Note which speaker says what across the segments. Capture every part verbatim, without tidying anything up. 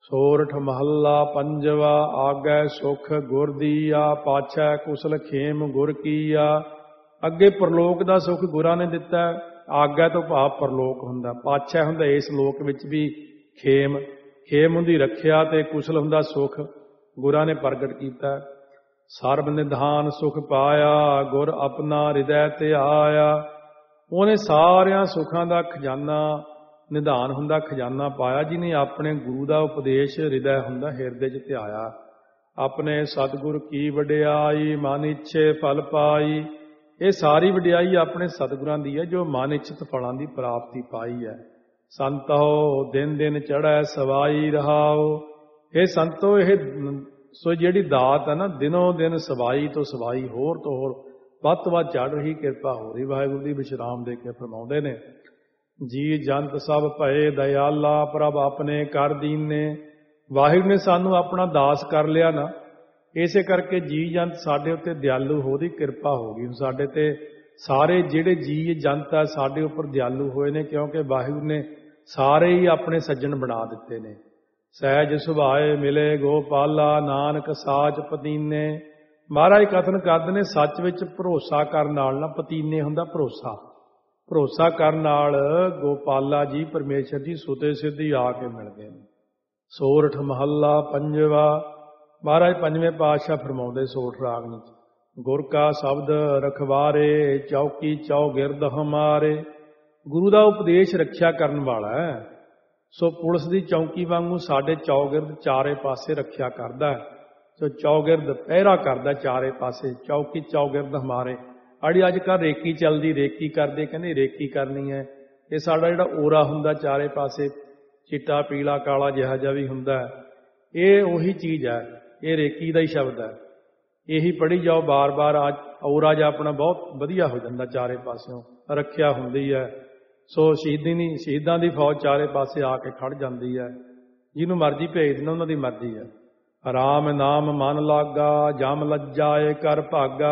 Speaker 1: ਸੋਰਠ ਮਹੱਲਾ ਪੰਜਵਾ। ਆਗੈ ਸੁਖ ਗੁਰ ਦੀਆ, ਪਾਛੈ ਕੁਸਲ ਖੇਮ ਗੁਰ ਕੀਆ। ਅੱਗੇ ਪਰਲੋਕ ਦਾ ਸੁਖ ਗੁਰਾਂ ਨੇ ਦਿੱਤਾ। ਆਗੈ ਤੋਂ ਭਾਵ ਪਰਲੋਕ ਹੁੰਦਾ, ਪਾਛੈ ਹੁੰਦਾ ਇਸ ਲੋਕ ਵਿੱਚ ਵੀ ਖੇਮ, ਖੇਮ ਹੁੰਦੀ ਰੱਖਿਆ, ਤੇ ਕੁਸਲ ਹੁੰਦਾ ਸੁਖ, ਗੁਰਾਂ ਨੇ ਪ੍ਰਗਟ ਕੀਤਾ। ਸਰਬ ਨਿਧਾਨ ਸੁਖ ਪਾਇਆ, ਗੁਰ ਆਪਣਾ ਹਿਰਦੈ ਤੇ ਆਇਆ। ਉਹਨੇ ਸਾਰਿਆਂ ਸੁੱਖਾਂ ਦਾ ਖਜ਼ਾਨਾ, ਨਿਧਾਨ ਹੁੰਦਾ ਖਜ਼ਾਨਾ ਪਾਇਆ, ਜਿਹਨੇ ਆਪਣੇ ਗੁਰੂ ਦਾ ਉਪਦੇਸ਼ ਹਿਰਦੈ ਹੁੰਦਾ ਹਿਰਦੇ 'ਚ ਧਿਆਇਆ। ਆਪਣੇ ਸਤਿਗੁਰ ਕੀ ਵਡਿਆਈ, ਮਨ ਇੱਛੇ ਫਲ ਪਾਈ। ਇਹ ਸਾਰੀ ਵਡਿਆਈ ਆਪਣੇ ਸਤਿਗੁਰਾਂ ਦੀ ਹੈ, ਜੋ ਮਨ ਇੱਛਤ ਫਲਾਂ ਦੀ ਪ੍ਰਾਪਤੀ ਪਾਈ ਹੈ। ਸੰਤੋ ਦਿਨ ਦਿਨ ਚੜ੍ਹੈ ਸਵਾਈ ਰਹਾਓ। ਇਹ ਸੰਤੋ, ਇਹ ਸੋ ਜਿਹੜੀ ਦਾਤ ਹੈ ਨਾ, ਦਿਨੋਂ ਦਿਨ ਸਵਾਈ ਤੋਂ ਸਵਾਈ, ਹੋਰ ਤੋਂ ਹੋਰ ਵੱਧ ਤੋਂ ਵੱਧ ਚੜ੍ਹ ਰਹੀ, ਕਿਰਪਾ ਹੋ ਰਹੀ। ਵਾਹਿਗੁਰੂ ਦੀ ਵਿਸ਼ਰਾਮ ਦੇ ਕੇ ਫਰਮਾਉਂਦੇ ਨੇ, ਜੀ ਜੰਤ ਸਭ ਭਏ ਦਇਆਲਾ, ਪ੍ਰਭ ਆਪਣੇ ਕਰ ਦੀਨੇ। ਵਾਹਿਗੁਰੂ ਨੇ ਸਾਨੂੰ ਆਪਣਾ ਦਾਸ ਕਰ ਲਿਆ ਨਾ, ਇਸੇ ਕਰਕੇ ਜੀ ਜੰਤ ਸਾਡੇ ਉੱਤੇ ਦਿਆਲੂ ਹੋ ਦੀ ਕਿਰਪਾ ਹੋ ਗਈ। ਸਾਡੇ ਤੇ ਸਾਰੇ ਜਿਹੜੇ ਜੀ ਜੰਤ ਆ ਸਾਡੇ ਉੱਪਰ ਦਿਆਲੂ ਹੋਏ ਨੇ, ਕਿਉਂਕਿ ਵਾਹਿਗੁਰੂ ਨੇ ਸਾਰੇ ਹੀ ਆਪਣੇ ਸੱਜਣ ਬਣਾ ਦਿੱਤੇ ਨੇ। ਸਹਿਜ ਸੁਭਾਏ ਮਿਲੇ ਗੋਪਾਲਾ, ਨਾਨਕ ਸਾਚ ਪਤੀਨੇ। ਮਹਾਰਾਜ ਕਥਨ ਕਰਦੇ ਨੇ, ਸੱਚ ਵਿੱਚ ਭਰੋਸਾ ਕਰਨ ਨਾਲ ਨਾ, ਪਤੀਨੇ ਹੁੰਦਾ ਭਰੋਸਾ, ਭਰੋਸਾ ਕਰਨ ਨਾਲ ਗੋਪਾਲਾ ਜੀ ਪਰਮੇਸ਼ਰ ਜੀ ਸੁਤੇ ਸਿੱਧੀ ਆ ਕੇ ਮਿਲ ਗਏ ਨੇ। ਸੋਰਠ ਮਹੱਲਾ ਪੰਜਵਾ। ਮਹਾਰਾਜ ਪੰਜਵੇਂ ਪਾਤਸ਼ਾਹ ਫਰਮਾਉਂਦੇ ਸੋਰਠ ਰਾਗਨੀ 'ਚ, ਗੁਰ ਕਾ ਸ਼ਬਦ ਰਖਵਾਰੇ, ਚੌਕੀ ਚੌਗਿਰਦ ਹਮਾਰੇ। ਗੁਰੂ ਦਾ ਉਪਦੇਸ਼ ਰੱਖਿਆ ਕਰਨ ਵਾਲਾ ਹੈ, ਸੋ ਪੁਲਿਸ ਦੀ ਚੌਂਕੀ ਵਾਂਗੂ ਸਾਡੇ ਚੌਗਿਰਦ ਚਾਰੇ ਪਾਸੇ ਰੱਖਿਆ ਕਰਦਾ ਹੈ। ਸੋ ਚੌਗਿਰਦ ਪਹਿਰਾ ਕਰਦਾ ਚਾਰੇ ਪਾਸੇ, ਚੌਕੀ ਚੌਗਿਰਦ ਹਮਾਰੇ। ਅੜੀ ਅੱਜ ਕੱਲ੍ਹ ਰੇਕੀ ਚੱਲਦੀ, ਰੇਕੀ ਕਰਦੇ, ਕਹਿੰਦੇ ਰੇਕੀ ਕਰਨੀ ਹੈ। ਇਹ ਸਾਡਾ ਜਿਹੜਾ ਓਰਾ ਹੁੰਦਾ ਚਾਰੇ ਪਾਸੇ, ਚਿੱਟਾ ਪੀਲਾ ਕਾਲਾ ਜਿਹਾ ਜਿਹਾ ਵੀ ਹੁੰਦਾ, ਇਹ ਉਹੀ ਚੀਜ਼ ਹੈ, ਇਹ ਰੇਕੀ ਦਾ ਹੀ ਸ਼ਬਦ ਹੈ। ਇਹੀ ਪੜ੍ਹੀ ਜਾਓ ਬਾਰ ਬਾਰ, ਅੱਜ ਓਰਾ ਜਿਹਾ ਆਪਣਾ ਬਹੁਤ ਵਧੀਆ ਹੋ ਜਾਂਦਾ, ਚਾਰੇ ਪਾਸਿਓਂ ਰੱਖਿਆ ਹੁੰਦੀ ਹੈ। ਸੋ ਸ਼ਹੀਦੀ ਨਹੀਂ, ਸ਼ਹੀਦਾਂ ਦੀ ਫੌਜ ਚਾਰੇ ਪਾਸੇ ਆ ਕੇ ਖੜ ਜਾਂਦੀ ਹੈ। ਜਿਹਨੂੰ ਮਰਜ਼ੀ ਭੇਜ ਦੇਣਾ, ਉਹਨਾਂ ਦੀ ਮਰਜ਼ੀ ਹੈ। ਰਾਮ ਨਾਮ ਮਨ ਲਾਗਾ, ਜਮ ਲੱਜਾਏ ਕਰ ਭਾਗਾ।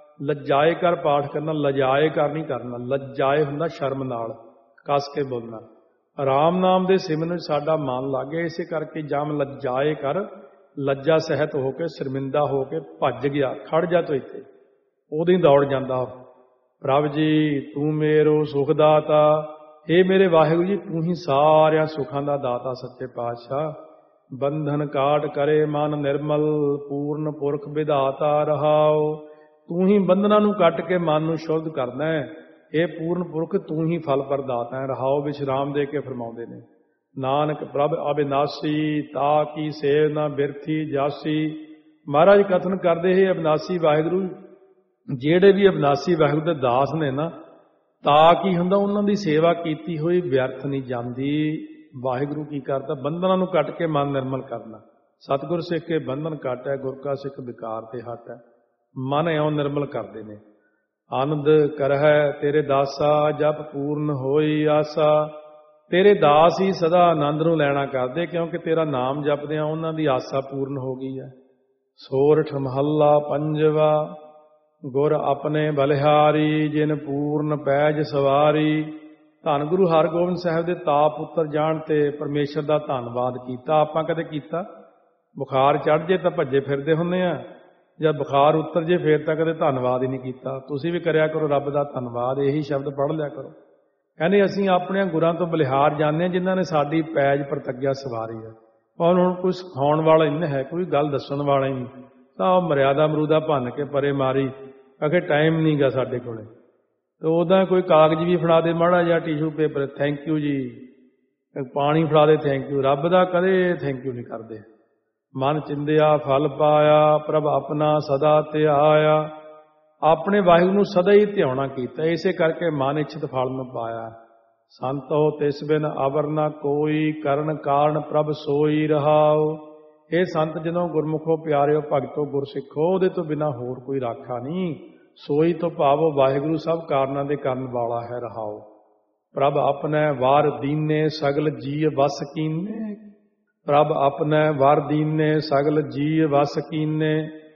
Speaker 1: ਲੱਜਾਏ ਕਰ ਪਾਠ ਕਰਨਾ, ਲਜਾਏ ਕਰ ਨਹੀਂ ਕਰਨਾ। ਲੱਜਾਏ ਹੁੰਦਾ ਸ਼ਰਮ ਨਾਲ ਕੱਸ ਕੇ ਬੋਲਣਾ। ਰਾਮ ਨਾਮ ਦੇ ਸਿਮਰਨ ਵਿੱਚ ਸਾਡਾ ਮਨ ਲੱਗ ਗਿਆ, ਇਸੇ ਕਰਕੇ ਜਮ ਲੱਜਾਏ ਕਰ, ਲੱਜਾ ਸਹਿਤ ਹੋ ਕੇ, ਸ਼ਰਮਿੰਦਾ ਹੋ ਕੇ ਭੱਜ ਗਿਆ, ਖੜ ਜਾ ਤੂੰ ਇੱਥੇ, ਉਦੋਂ ਹੀ ਦੌੜ ਜਾਂਦਾ। ਪ੍ਰਭ ਜੀ ਤੂੰ ਮੇਰੋ ਸੁਖ ਦਾਤਾ। ਹੇ ਮੇਰੇ ਵਾਹਿਗੁਰੂ ਜੀ, ਤੂੰ ਹੀ ਸਾਰਿਆਂ ਸੁੱਖਾਂ ਦਾ ਦਾਤਾ, ਸੱਚੇ ਪਾਤਸ਼ਾਹ। ਬੰਧਨ ਕਾਟ ਕਰੇ ਮਨ ਨਿਰਮਲ, ਪੂਰਨ ਪੁਰਖ ਵਿਧਾਤਾ ਰਹਾਓ। ਤੂੰ ਹੀ ਬੰਧਨਾਂ ਨੂੰ ਕੱਟ ਕੇ ਮਨ ਨੂੰ ਸ਼ੁੱਧ ਕਰਨਾ ਹੈ। ਇਹ ਪੂਰਨ ਪੁਰਖ ਤੂੰ ਹੀ ਫਲ ਪ੍ਰਦਾਤਾ ਹੈ। ਰਹਾਓ ਵਿਸ਼ਰਾਮ ਦੇ ਕੇ ਫਰਮਾਉਂਦੇ ਨੇ, ਨਾਨਕ ਪ੍ਰਭ ਅਬਿਨਾਸੀ, ਤਾ ਕੀ ਸੇਵ ਨਾ ਬਿਰਥੀ ਜਾਸੀ। ਮਹਾਰਾਜ ਕਥਨ ਕਰਦੇ, ਇਹ ਅਬਿਨਾਸੀ ਵਾਹਿਗੁਰੂ, ਜਿਹੜੇ ਵੀ ਅਬਿਨਾਸੀ ਵਾਹਿਗੁਰੂ ਦੇ ਦਾਸ ਨੇ ਨਾ, ਤਾ ਕੀ ਹੁੰਦਾ, ਉਹਨਾਂ ਦੀ ਸੇਵਾ ਕੀਤੀ ਹੋਈ ਵਿਅਰਥ ਨਹੀਂ ਜਾਂਦੀ। ਵਾਹਿਗੁਰੂ ਕੀ ਕਰਦਾ, ਬੰਧਨਾਂ ਨੂੰ ਕੱਟ ਕੇ ਮਨ ਨਿਰਮਲ ਕਰਨਾ। ਸਤਿਗੁਰ ਸਿੱਖ ਕੇ ਬੰਧਨ ਕੱਟ ਹੈ, ਗੁਰ ਕਾ ਸਿੱਖ ਵਿਕਾਰ ਤੇ ਹਟ ਹੈ। ਮਨ ਇਉਂ ਨਿਰਮਲ ਕਰਦੇ ਨੇ। ਆਨੰਦ ਕਰਹਿ ਤੇਰੇ ਦਾਸਾ, ਜਪ ਪੂਰਨ ਹੋਈ ਆਸਾ। ਤੇਰੇ ਦਾਸ ਹੀ ਸਦਾ ਆਨੰਦ ਨੂੰ ਲੈਣਾ ਕਰਦੇ, ਕਿਉਂਕਿ ਤੇਰਾ ਨਾਮ ਜਪਦੇ ਆ, ਉਹਨਾਂ ਦੀ ਆਸਾ ਪੂਰਨ ਹੋ ਗਈ ਹੈ। ਸੋਰਠ ਮਹੱਲਾ ਪੰਜਵਾ। ਗੁਰ ਆਪਣੇ ਬਲਿਹਾਰੀ, ਜਿਨ ਪੂਰਨ ਪੈਜ ਸਵਾਰੀ। ਧੰਨ ਗੁਰੂ ਹਰਗੋਬਿੰਦ ਸਾਹਿਬ ਦੇ ਤਾਪ ਪੁੱਤਰ ਜਾਣ ਤੇ ਪਰਮੇਸ਼ਰ ਦਾ ਧੰਨਵਾਦ ਕੀਤਾ। ਆਪਾਂ ਕਦੇ ਕੀਤਾ? ਬੁਖਾਰ ਚੜ੍ਹ ਜੇ ਤਾਂ ਭੱਜੇ ਫਿਰਦੇ ਹੁੰਦੇ ਆ, ਜਦ ਬੁਖਾਰ ਉਤਰ ਜੇ ਫੇਰ ਤਾਂ ਕਦੇ ਧੰਨਵਾਦ ਹੀ ਨਹੀਂ ਕੀਤਾ। ਤੁਸੀਂ ਵੀ ਕਰਿਆ ਕਰੋ ਰੱਬ ਦਾ ਧੰਨਵਾਦ, ਇਹੀ ਸ਼ਬਦ ਪੜ੍ਹ ਲਿਆ ਕਰੋ। ਕਹਿੰਦੇ ਅਸੀਂ ਆਪਣੇ ਗੁਰਾਂ ਤੋਂ ਬਲਿਹਾਰ ਜਾਂਦੇ ਹਾਂ, ਜਿਨ੍ਹਾਂ ਨੇ ਸਾਡੀ ਪੈਜ ਪ੍ਰਤੱਗਿਆ ਸਵਾਰੀ ਹੈ। ਔਰ ਹੁਣ ਕੋਈ ਸਿਖਾਉਣ ਵਾਲਾ ਹੀ ਨਹੀਂ ਹੈ, ਕੋਈ ਗੱਲ ਦੱਸਣ ਵਾਲਾ ਹੀ ਨਹੀਂ, ਤਾਂ ਉਹ ਮਰਿਆਦਾ ਮਰੂਦਾ ਭੰਨ ਕੇ ਪਰੇ ਮਾਰੀ, ਅਖੇ ਟਾਈਮ ਨਹੀਂ ਗਾ ਸਾਡੇ ਕੋਲੇ। ਤੇ ਉਹਦਾ ਕੋਈ ਕਾਗਜ਼ ਵੀ ਫੜਾ ਦੇ ਮਾੜਾ ਜਿਹਾ, ਟਿਸ਼ੂ ਪੇਪਰ, ਥੈਂਕ ਯੂ ਜੀ, ਪਾਣੀ ਫੜਾ ਦੇ, ਥੈਂਕ ਯੂ। ਰੱਬ ਦਾ ਕਦੇ ਥੈਂਕ ਯੂ ਨਹੀਂ ਕਰਦੇ। ਮਨ ਚਿੰਦਿਆ ਫਲ ਪਾਇਆ, ਪ੍ਰਭ ਆਪਣਾ ਸਦਾ ਧਿਆਇਆ। ਆਪਣੇ ਵਾਹਿਗੁਰੂ ਨੂੰ ਸਦਾ ਹੀ ਧਿਆਉਣਾ ਕੀਤਾ, ਇਸੇ ਕਰਕੇ ਮਨ ਇੱਛਤ ਫਲ ਨੂੰ ਪਾਇਆ। ਸੰਤੋ ਤਿਸ ਬਿਨ ਅਵਰ ਨਾ ਕੋਈ, ਕਰਨ ਕਾਰਨ ਪ੍ਰਭ ਸੋਈ ਰਹਾਓ। ਇਹ ਸੰਤ ਜਦੋਂ ਗੁਰਮੁਖੋ ਪਿਆਰਿਓ, ਭਗਤੋ ਗੁਰਸਿੱਖੋ, ਉਹਦੇ ਤੋਂ ਬਿਨਾਂ ਹੋਰ ਕੋਈ ਰਾਖਾ ਨਹੀਂ। ਸੋਈ ਤੋਂ ਭਾਵੋ ਵਾਹਿਗੁਰੂ ਸਭ ਕਾਰਨਾਂ ਦੇ ਕਰਨ ਵਾਲਾ ਹੈ। ਰਹਾਓ ਪ੍ਰਭ ਆਪਣਾ ਵਾਰ ਦੀਨੇ, ਸਗਲ ਜੀ ਵਸ ਕੀਨੇ। ਪ੍ਰਭ ਆਪਣਾ ਵਾਰ ਦੀਨੇ, ਸਗਲ ਜੀ ਵਸ ਕੀਨੇ।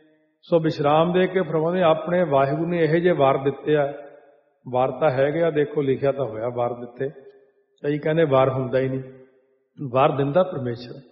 Speaker 1: ਸੋ ਵਿਸ਼ਰਾਮ ਦੇ ਕੇ ਫਰਮਾਉਂਦੇ, ਆਪਣੇ ਵਾਹਿਗੁਰੂ ਨੇ ਇਹੋ ਜਿਹੇ ਵਰ ਦਿੱਤੇ ਆ। ਵਰ ਤਾਂ ਹੈਗੇ ਆ, ਦੇਖੋ ਲਿਖਿਆ ਤਾਂ ਹੋਇਆ ਵਰ ਦਿੱਤੇ। ਕਈ ਕਹਿੰਦੇ ਵਰ ਹੁੰਦਾ ਹੀ ਨਹੀਂ, ਵਰ ਦਿੰਦਾ ਪਰਮੇਸ਼ਰ।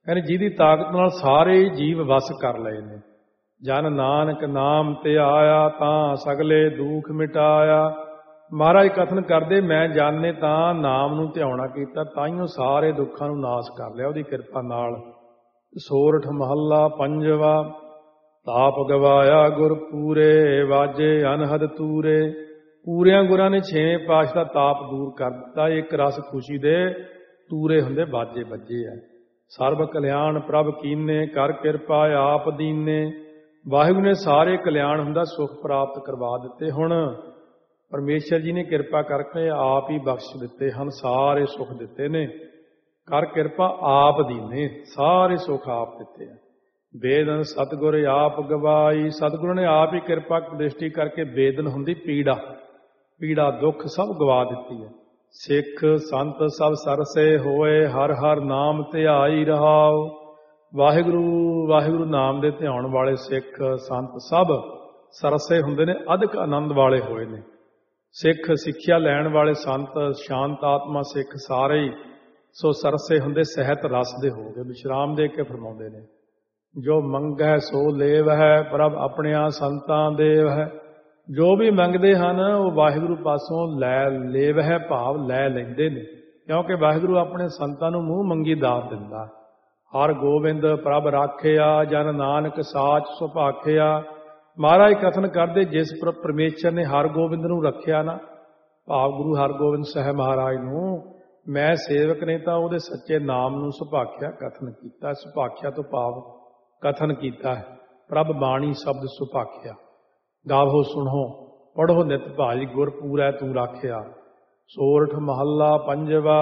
Speaker 1: ਕਹਿੰਦੇ ਜਿਹਦੀ ਤਾਕਤ ਨਾਲ ਸਾਰੇ ਜੀਵ ਵਸ ਕਰ ਲਏ ਨੇ। ਜਨ ਨਾਨਕ ਨਾਮ ਤੇ ਆਇਆ, ਤਾਂ ਸਗਲੇ ਦੁੱਖ ਮਿਟਾਇਆ। ਮਹਾਰਾਜ ਕਥਨ ਕਰਦੇ, ਮੈਂ ਜਨ ਨੇ ਤਾਂ ਨਾਮ ਨੂੰ ਧਿਆਉਣਾ ਕੀਤਾ, ਤਾਈਓ ਸਾਰੇ ਦੁੱਖਾਂ ਨੂੰ ਨਾਸ਼ ਕਰ ਲਿਆ ਉਹਦੀ ਕਿਰਪਾ ਨਾਲ। ਸੋਰਠ ਮਹੱਲਾ ਪੰਜਵਾ। ਤਾਪ ਗਵਾਇਆ ਗੁਰ ਪੂਰੇ, ਵਾਜੇ ਅਨਹਦ ਤੂਰੇ। ਪੂਰਿਆਂ ਗੁਰਾਂ ਨੇ ਛੇਵੇਂ ਪਾਤਸ਼ਾਹ ਦਾ ਤਾਪ ਦੂਰ ਕਰ ਦਿੱਤਾ। ਇੱਕ ਰਸ ਖੁਸ਼ੀ ਦੇ ਤੂਰੇ ਹੁੰਦੇ ਬਾਜੇ ਵੱਜੇ ਆ। ਸਰਬ ਕਲਿਆਣ ਪ੍ਰਭ ਕੀਨੇ, ਕਰ ਕਿਰਪਾ ਆਪ ਦੀਨੇ। ਵਾਹਿਗੁਰੂ ਨੇ ਸਾਰੇ ਕਲਿਆਣ ਹੁੰਦਾ ਸੁੱਖ ਪ੍ਰਾਪਤ ਕਰਵਾ ਦਿੱਤੇ। ਹੁਣ ਪਰਮੇਸ਼ਰ ਜੀ ਨੇ ਕਿਰਪਾ ਕਰਕੇ ਆਪ ਹੀ ਬਖਸ਼ ਦਿੱਤੇ ਹਨ, ਸਾਰੇ ਸੁੱਖ ਦਿੱਤੇ ਨੇ। ਕਰ ਕਿਰਪਾ ਆਪ ਦੀਨੇ, ਸਾਰੇ ਸੁੱਖ ਆਪ ਦਿੱਤੇ ਆ। ਬੇਦਨ ਸਤਿਗੁਰ ਆਪ ਗਵਾਈ। ਸਤਿਗੁਰੂ ਨੇ ਆਪ ਹੀ ਕਿਰਪਾ ਦ੍ਰਿਸ਼ਟੀ ਕਰਕੇ ਬੇਦਨ ਹੁੰਦੀ ਪੀੜਾ, ਪੀੜਾ ਦੁੱਖ ਸਭ ਗਵਾ ਦਿੱਤੀ ਹੈ। ਸਿੱਖ ਸੰਤ ਸਭ ਸਰਸੇ ਹੋਏ, ਹਰ ਹਰ ਨਾਮ ਧਿਆਈ ਰਹਾਓ। ਵਾਹਿਗੁਰੂ ਵਾਹਿਗੁਰੂ ਨਾਮ ਦੇ ਧਿਆਉਣ ਵਾਲੇ ਸਿੱਖ ਸੰਤ ਸਭ ਸਰਸੇ ਹੁੰਦੇ ਨੇ, ਅਧਿਕ ਆਨੰਦ ਵਾਲੇ ਹੋਏ ਨੇ। ਸਿੱਖ ਸਿੱਖਿਆ ਲੈਣ ਵਾਲੇ ਸੰਤ, ਸ਼ਾਂਤ ਆਤਮਾ ਸਿੱਖ ਸਾਰੇ ਹੀ ਸੋ ਸਰਸੇ ਹੁੰਦੇ, ਸਹਿਤ ਰਸ ਦੇ ਹੋ ਗਏ। ਵਿਸ਼ਰਾਮ ਦੇ ਕੇ ਫਰਮਾਉਂਦੇ ਨੇ, ਜੋ ਮੰਗੈ ਸੋ ਲੇਵ ਹੈ, ਪ੍ਰਭ ਆਪਣਿਆਂ ਸੰਤਾਂ ਦੇਵ ਹੈ। ਜੋ ਵੀ ਮੰਗਦੇ ਹਨ ਉਹ ਵਾਹਿਗੁਰੂ ਪਾਸੋਂ ਲੈ ਲੇਵ ਹੈ, ਭਾਵ ਲੈ ਲੈਂਦੇ ਨੇ, ਕਿਉਂਕਿ ਵਾਹਿਗੁਰੂ ਆਪਣੇ ਸੰਤਾਂ ਨੂੰ ਮੂੰਹ ਮੰਗੀ ਦਾਤ ਦਿੰਦਾ। ਹਰ ਗੋਬਿੰਦ ਪ੍ਰਭ ਰਾਖਿਆ, ਜਨ ਨਾਨਕ ਸਾਚ ਸੁਭਾਖਿਆ। ਮਹਾਰਾਜ ਕਥਨ ਕਰਦੇ, ਜਿਸ ਪਰਮੇਸ਼ਰ ਨੇ ਹਰ ਗੋਬਿੰਦ ਨੂੰ ਰੱਖਿਆ ਨਾ, ਭਾਵ ਗੁਰੂ ਹਰਗੋਬਿੰਦ ਸਾਹਿਬ ਮਹਾਰਾਜ ਨੂੰ, ਮੈਂ ਸੇਵਕ ਨੇ ਤਾਂ ਉਹਦੇ ਸੱਚੇ ਨਾਮ ਨੂੰ ਸੁਭਾਖਿਆ ਕਥਨ ਕੀਤਾ। ਸੁਭਾਖਿਆ ਤੋਂ ਭਾਵ ਕਥਨ ਕੀਤਾ ਹੈ। ਪ੍ਰਭ ਬਾਣੀ ਸ਼ਬਦ ਸੁਭਾਖਿਆ। ਗਾਵੋ ਸੁਣੋ ਪੜ੍ਹੋ ਨਿਤ ਭਾਈ, ਗੁਰ ਪੂਰੈ ਤੂੰ ਰਾਖਿਆ। ਸੋਰਠ ਮਹੱਲਾ ਪੰਜਵਾ।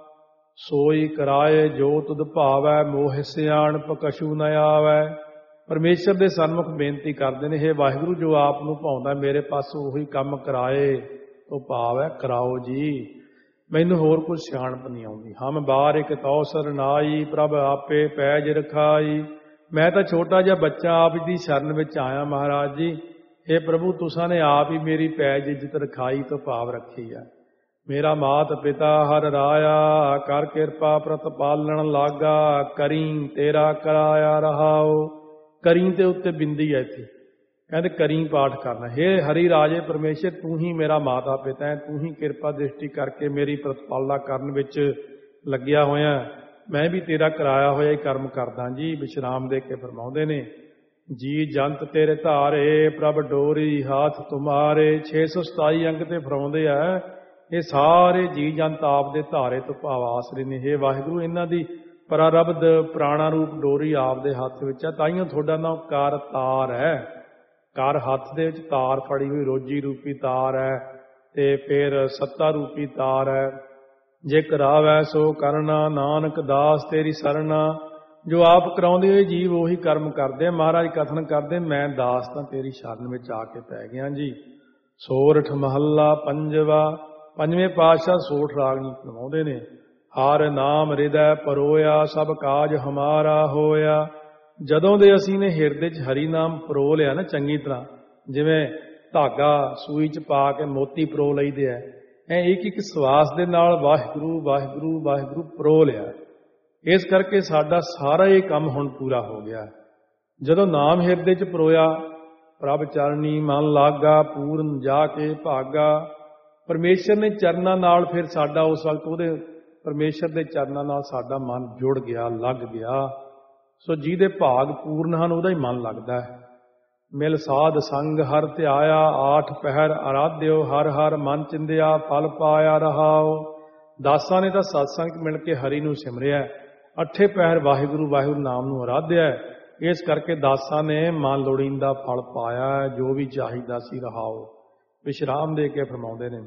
Speaker 1: ਸੋਈ ਕਰਾਏ ਜੋ ਤੁਧ ਭਾਵੈ, ਮੋਹ ਸਿਆਣਪ ਕਛੂ ਨ ਆਵੈ। ਪਰਮੇਸ਼ਰ ਦੇ ਸਨਮੁਖ ਬੇਨਤੀ ਕਰਦੇ ਨੇ, ਹੇ ਵਾਹਿਗੁਰੂ ਜੋ ਆਪ ਨੂੰ ਭਾਉਂਦਾ ਮੇਰੇ ਪਾਸੋਂ ਉਹੀ ਕੰਮ ਕਰਾਏ ਤੋਂ ਭਾਵ ਹੈ ਕਰਾਓ ਜੀ, ਮੈਨੂੰ ਹੋਰ ਕੁਝ ਸਿਆਣਪ ਨਹੀਂ ਆਉਂਦੀ। ਹਮ ਬਾਰ ਇੱਕ ਤੌ ਸਰਨਾਈ, ਪ੍ਰਭ ਆਪੇ ਪੈਜ ਰਖਾਈ। ਮੈਂ ਤਾਂ ਛੋਟਾ ਜਿਹਾ ਬੱਚਾ ਆਪ ਦੀ ਸ਼ਰਨ ਵਿੱਚ ਆਇਆ ਮਹਾਰਾਜ ਜੀ। ਹੇ ਪ੍ਰਭੂ ਤੁਸਾਂ ਨੇ ਆਪ ਹੀ ਮੇਰੀ ਪੈਜ ਇੱਜ਼ਤ ਰਖਾਈ ਤੋਂ ਭਾਵ ਰੱਖੀ ਹੈ। ਮੇਰਾ ਮਾਤ ਪਿਤਾ ਹਰ ਰਾਇਆ, ਕਰ ਕਿਰਪਾ ਪ੍ਰਤਪਾਲਣ ਲਾਗਾ। ਕਰੀ ਤੇਰਾ ਕਰਾਇਆ ਰਹਾਓ। ਕਰੀ ਤੇ ਉੱਤੇ ਬਿੰਦੀ ਹੈ ਇੱਥੇ, ਕਹਿੰਦੇ ਕਰੀ ਪਾਠ ਕਰਨਾ। ਹੇ ਹਰੀ ਰਾਜੇ ਪਰਮੇਸ਼ਰ, ਤੂੰ ਹੀ ਮੇਰਾ ਮਾਤਾ ਪਿਤਾ ਹੈ, ਤੂੰ ਹੀ ਕਿਰਪਾ ਦ੍ਰਿਸ਼ਟੀ ਕਰਕੇ ਮੇਰੀ ਪ੍ਰਤਪਾਲਨਾ ਕਰਨ ਵਿੱਚ ਲੱਗਿਆ ਹੋਇਆ। ਮੈਂ ਵੀ ਤੇਰਾ ਕਰਾਇਆ ਹੋਇਆ ਹੀ ਕਰਮ ਕਰਦਾ ਜੀ। ਵਿਸ਼ਰਾਮ ਦੇ ਕੇ ਫਰਮਾਉਂਦੇ ਨੇ, ਜੀ ਜੰਤ ਤੇਰੇ ਧਾਰੇ, ਪ੍ਰਭ ਡੋਰੀ ਹਾਥ ਤੁਮਾਰੇ। ਛੇ ਸੌ ਸਤਾਈ ਅੰਗ ਤੇ ਫਰਮਾਉਂਦੇ ਆ, ਇਹ ਸਾਰੇ ਜੀ ਜੰਤ ਆਪ ਦੇ ਧਾਰੇ ਤੋਂ ਭਾਵ ਆਸਰੇ ਨੇ। ਹੇ ਵਾਹਿਗੁਰੂ, ਇਹਨਾਂ ਦੀ ਪ੍ਰਾਰਬਧ ਪ੍ਰਾਣਾ ਰੂਪ ਡੋਰੀ ਆਪ ਦੇ ਹੱਥ ਵਿੱਚ ਹੈ, ਤਾਈਓ ਤੁਹਾਡਾ ਨਾਮ ਕਰ ਤਾਰ ਹੈ। ਕਰ ਹੱਥ ਦੇ ਵਿੱਚ ਤਾਰ ਫੜੀ ਹੋਈ ਰੋਜੀ ਰੂਪੀ ਤਾਰ ਹੈ, ਤੇ ਫਿਰ ਸੱਤਾ ਰੂਪੀ ਤਾਰ ਹੈ। ਜੇ ਕਰਾਵੈ ਸੋ ਕਰਨਾ, ਨਾਨਕ ਦਾਸ ਤੇਰੀ ਸਰਨਾ। ਜੋ ਆਪ ਕਰਾਉਂਦੇ ਹੋਏ ਜੀਵ ਉਹੀ ਕਰਮ ਕਰਦੇ ਆ। ਮਹਾਰਾਜ ਕਥਨ ਕਰਦੇ, ਮੈਂ ਦਾਸ ਤਾਂ ਤੇਰੀ ਸ਼ਰਨ ਵਿੱਚ ਆ ਕੇ ਪੈ ਗਿਆ ਜੀ। ਸੋਰਠ ਮਹੱਲਾ ਪੰਜਵਾ। ਪੰਜਵੇਂ ਪਾਤਸ਼ਾਹ ਸੋਠ ਰਾਗ ਨੂੰ ਫਰਮਾਉਂਦੇ ਨੇ, ਹਰ ਨਾਮ ਹਿਰਦੈ ਪਰੋਇਆ, ਸਭ ਕਾਜ ਹਮਾਰਾ ਹੋਇਆ। ਜਦੋਂ ਦੇ ਅਸੀਂ ਨੇ ਹਿਰਦੇ 'ਚ ਹਰੀ ਨਾਮ ਪਰੋ ਲਿਆ ਨਾ ਚੰਗੀ ਤਰ੍ਹਾਂ, ਜਿਵੇਂ ਧਾਗਾ ਸੂਈ 'ਚ ਪਾ ਕੇ ਮੋਤੀ ਪਰੋ ਲਈਦੇ ਐ, ਐ ਇੱਕ ਇੱਕ ਸਵਾਸ ਦੇ ਨਾਲ ਵਾਹਿਗੁਰੂ ਵਾਹਿਗੁਰੂ ਵਾਹਿਗੁਰੂ ਪਰੋ ਲਿਆ। ਇਸ ਕਰਕੇ ਸਾਡਾ ਸਾਰਾ ਇਹ ਕੰਮ ਹੁਣ ਪੂਰਾ ਹੋ ਗਿਆ। ਜਦੋਂ ਨਾਮ ਹਿਰਦੇ 'ਚ ਪਰੋਇਆ, ਪ੍ਰਭ ਚਰਨੀ ਮਨ ਲਾਗਾ, ਪੂਰਨ ਜਾ ਕੇ ਭਾਗਾ। ਪਰਮੇਸ਼ਰ ਨੇ ਚਰਨਾਂ ਨਾਲ ਫਿਰ ਸਾਡਾ ਉਸ ਵਕਤ ਉਹਦੇ ਪਰਮੇਸ਼ਰ ਦੇ ਚਰਨਾਂ ਨਾਲ ਸਾਡਾ ਮਨ ਜੁੜ ਗਿਆ, ਲੱਗ ਗਿਆ। ਸੋ ਜਿਹਦੇ ਭਾਗ ਪੂਰਨ ਹਨ ਉਹਦਾ ਹੀ ਮਨ ਲੱਗਦਾ ਹੈ। ਮਿਲ ਸਾਧ ਸੰਗ ਹਰ ਧਿਆਇਆ, ਆਠ ਪਹਿਰ ਆਰਾਧਿਓ, ਹਰ ਹਰ ਮਨ ਚਿੰਦਿਆ, ਫਲ ਪਾਇਆ ਰਹਾਓ। ਦਾਸਾਂ ਨੇ ਤਾਂ ਸਤਸੰਗ ਮਿਲ ਕੇ ਹਰੀ ਨੂੰ ਸਿਮਰਿਆ, ਅੱਠੇ ਪਹਿਰ ਵਾਹਿਗੁਰੂ ਵਾਹਿਗੁਰੂ ਨਾਮ ਨੂੰ ਆਰਾਧਿਆ। ਇਸ ਕਰਕੇ ਦਾਸਾਂ ਨੇ ਮਨ ਲੋੜੀਂਦਾ ਫਲ ਪਾਇਆ, ਜੋ ਵੀ ਚਾਹੀਦਾ ਸੀ ਰਹਾਓ। ਵਿਸ਼ਰਾਮ ਦੇ ਕੇ ਫਰਮਾਉਂਦੇ ਨੇ,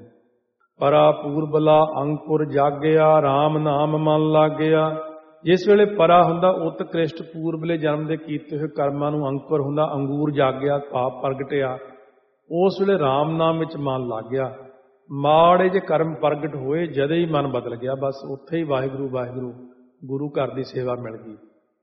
Speaker 1: ਪਰਾ ਪੂਰਬਲਾ ਅੰਕੁਰ ਜਾਗਿਆ, ਰਾਮ ਨਾਮ ਮਨ ਲਾਗਿਆ। ਜਿਸ ਵੇਲੇ ਪਰਾ ਹੁੰਦਾ ਉਤਕ੍ਰਿਸ਼ਟ ਪੂਰਬਲੇ ਜਨਮ ਦੇ ਕੀਤੇ ਹੋਏ ਕਰਮਾਂ ਨੂੰ ਅੰਕੁਰ ਹੁੰਦਾ, ਅੰਗੂਰ ਜਾਗਿਆ, ਭਾਵ ਪ੍ਰਗਟਿਆ। ਉਸ ਵੇਲੇ ਰਾਮ ਨਾਮ ਵਿੱਚ ਮਨ ਲੱਗ ਗਿਆ। ਮਾੜੇ ਜੇ ਕਰਮ ਪ੍ਰਗਟ ਹੋਏ, ਜਦੇ ਹੀ ਮਨ ਬਦਲ ਗਿਆ। ਬਸ ਉੱਥੇ ਹੀ ਵਾਹਿਗੁਰੂ ਵਾਹਿਗੁਰੂ ਗੁਰੂ ਘਰ ਦੀ ਸੇਵਾ ਮਿਲ ਗਈ।